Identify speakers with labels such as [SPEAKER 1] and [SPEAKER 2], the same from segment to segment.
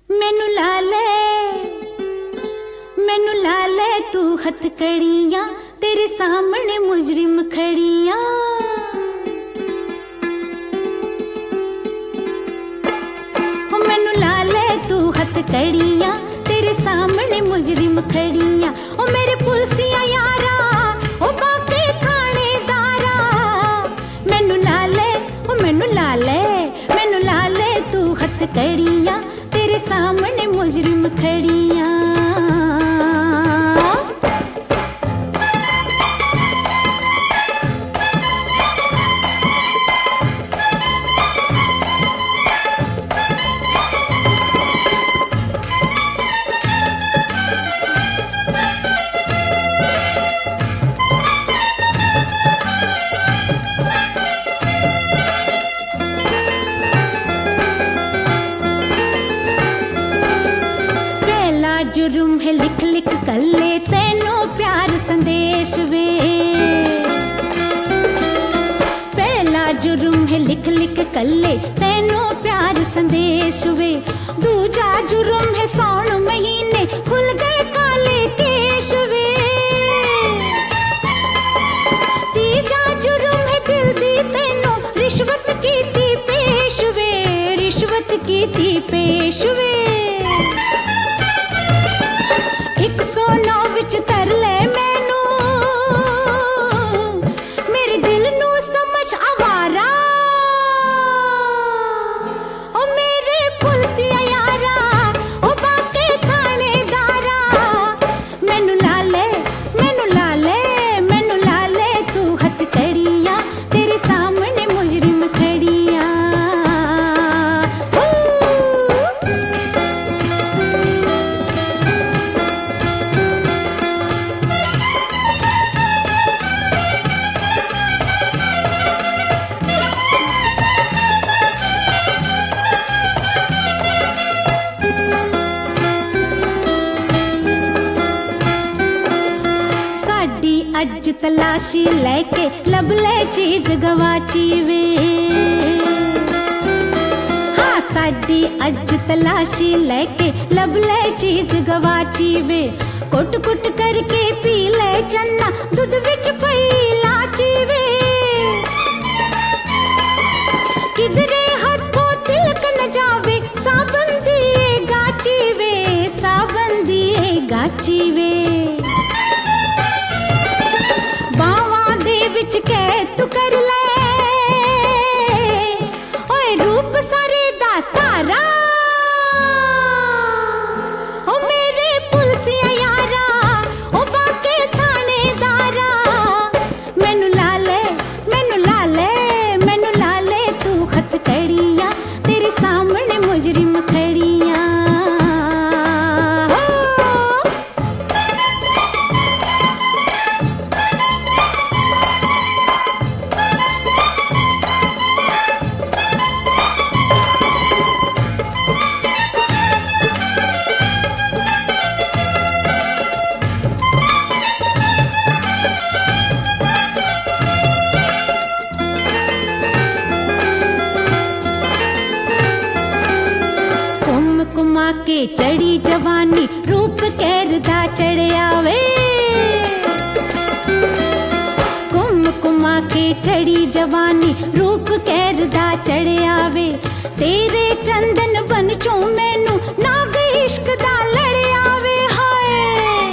[SPEAKER 1] मैनू ला ले तू हथकड़ियां, तेरे सामने मुजरिम खड़ियां। मैनू ला ले तू हथकड़ियां, तेरे सामने मुजरिम खड़ियां। ओ मेरे पुलसिया यारा, ओ बाके थानेदारा, मैनू ला ले, ओ मैनू ला ले, मैनू ला ले तू हथकड़ियां, तेरे सामने मुजरिम खड़ियां। जुर्म है लिख लिख कल्ले तेनों प्यार संदेश वे। पहला जुर्म है लिख लिख कल्ले तेनों प्यार संदेश वे। दूजा जुर्म है सौन महीने खुल गए काले केश वे। तीजा जुर्म है दिल दी तेनों रिश्वत की थी पेश वे, रिश्वत की थी पेश वे। 109 विच तर ले मैनू, मेरे दिल नू समझ आवारा। ओ मेरे पुलसिया यारा, ओ बाके थानेदारा, मैनू ला ले, मैनू ला ले, मैनू ला ले तू हथकड़ियां, तेरे सामने मुजरिम खड़ियां। अज तलाशी लेके लब ले चीज गवाची वे। हाँ साडी अज तलाशी लेके लब ले चीज गवाची वे। कुट कुट करके पी ले चन्ना, दूध विच पई लाची वे। किधरे हाथों तिलक न जावे, साबन दिए गाची वे, साबन दिए गाची वे। विच कह तू कर ले, ओए रूप सारे दा सारा। ओ मेरे पुलसिया यारा, ओ बाके थानेदारा, मैनू ला ले, मैनू ला ले, मैनू ला ले तू हथकड़ियां, तेरे सामने मुजरिम खड़ियां। कुमा के चढ़ी जवानी, रूप कैरदा चढ़िया वे। कुमा के चढ़ी जवानी, रूप कैरदा चढ़िया वे। तेरे चंदन बन चो मैनू नाग इश्क दा लड़िया वे। हाय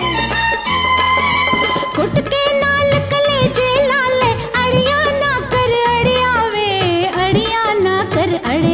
[SPEAKER 1] कुट के नाल कलेजे लाले, अड़िया ना कर अड़िया वे, अड़िया ना कर अड़िया।